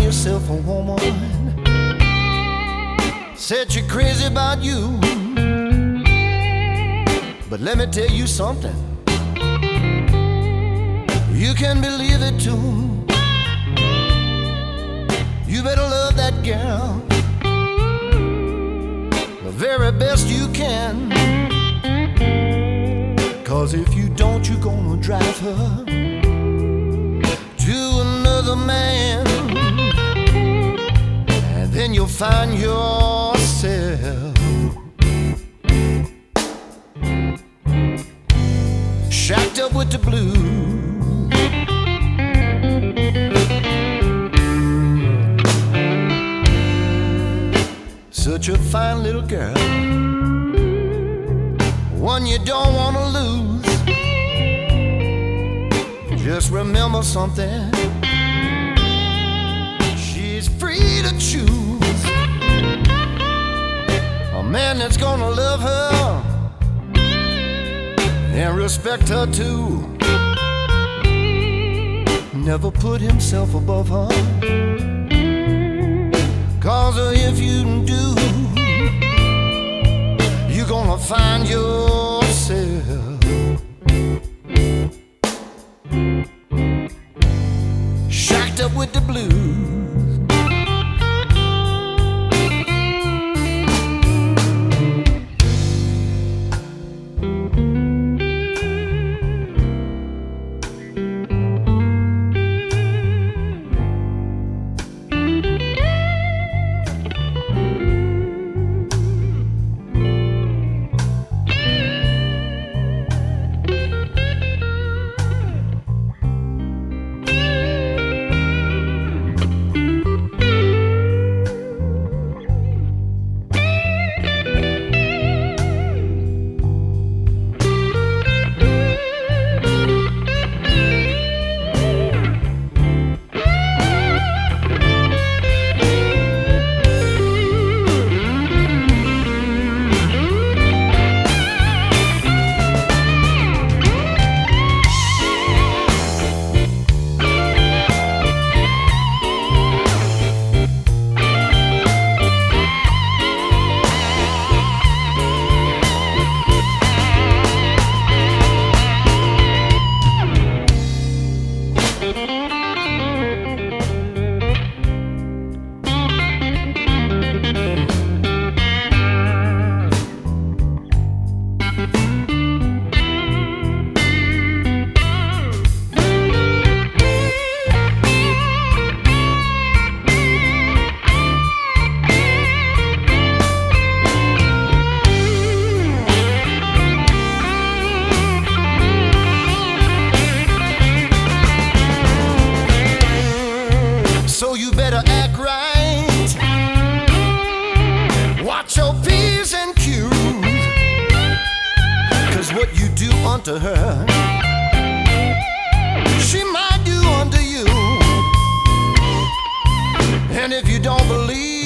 yourself a woman, said she's crazy about you. But let me tell you something, you can believe it too. You better love that girl the very best you can, 'cause if you don't, you're gonna drive her to another man, and then you'll find yourself shacked up with the blues. Such a fine little girl, one you don't want to lose. Just remember something, she's free to choose a man that's gonna love her and respect her too. Never put himself above her, 'cause if you do, you're gonna find yourself shacked up with the blues. So you better act right, watch your P's and Q's, 'cause what you do unto her, she might do unto you. And if you don't believe